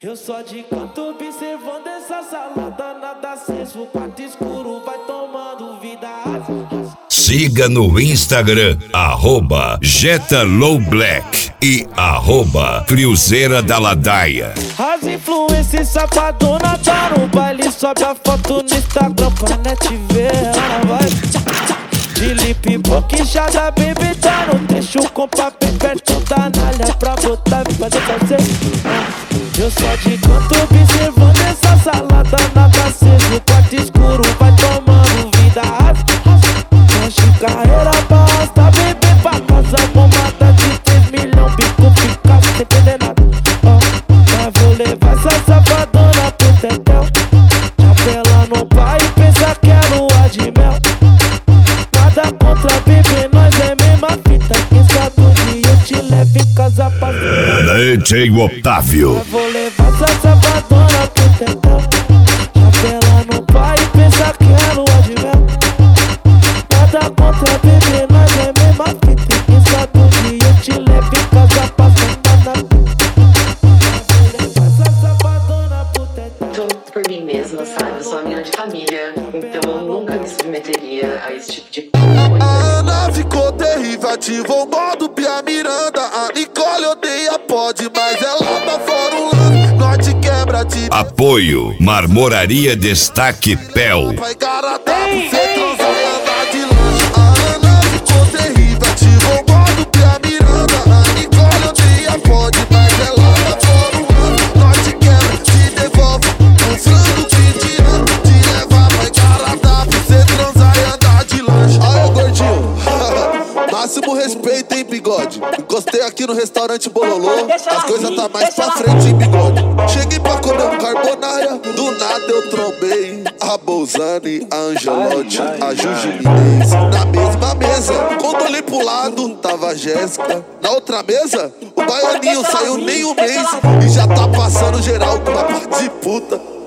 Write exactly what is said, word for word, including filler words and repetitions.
Eu só de canto observando essa salada, nada aceso, o quarto escuro vai tomando vida. Siga no Instagram, arroba JetaLowBlack e arroba Criozeira da Ladaia. As influências safadona tá no baile, sobe a foto no Instagram pra net ver. Ela vai de lip boquejada, baby, tá no trecho com papel perto da nalha pra botar e fazer fazer. Eu só de canto observando essa salada, nada aceso, o quarto escuro vai tomando vida. Enche carreira pra arrastar, bebê pra casa, bombada de três milhões, bico fica sem entender nada. Oh, mas vou levar essa safadona pro tetel, chapela no pai e pensa que é lua de mel. Nada contra bebê, nós é mesma fita, quem sabe um dia eu te levo em casa pra D J Otávio. mas vou levar essa safadona pro tetel, chapela no pai e pensa que é lua de mel. Nada contra bebê, nós é mesma fita, quem sabe um dia eu te levo em casa pra sentar na pista. Vou levar essa safadona pro tetel. Tô por mim mesma, sabe? Eu sou uma menina de família, então eu nunca me submeteria a esse tipo de coisa. A Ana ficou terrível, ativou o modo Pia Miranda. A Nicole odeia pode, mas ela tá fora um lance. Norte quebra te Apoio Marmoraria Destaque Pel. vai garatar pra você transar e andar de lanche. A Ana ficou terrível, ativou o modo Pia Miranda. A Nicole odeia pode, mas ela tá fora um lance. Norte quebra, te devolve um frango que te ama. Te levar, vai garatar pra você transar e andar de lanche. Aí, gordinho, máximo respeito, hein, bigode. Encostei aqui no restaurante Bololô, as coisas tá mais pra frente, hein, bigode. Cheguei pra comer um carbonara, do nada eu trombei a Bolzani, a Angelotti, a Juju Minez. Na mesma mesa, quando olhei pro lado, tava a Jéssica. Na outra mesa, o baianinho saiu nem um mês e já tá passando geral com uma parte de puta.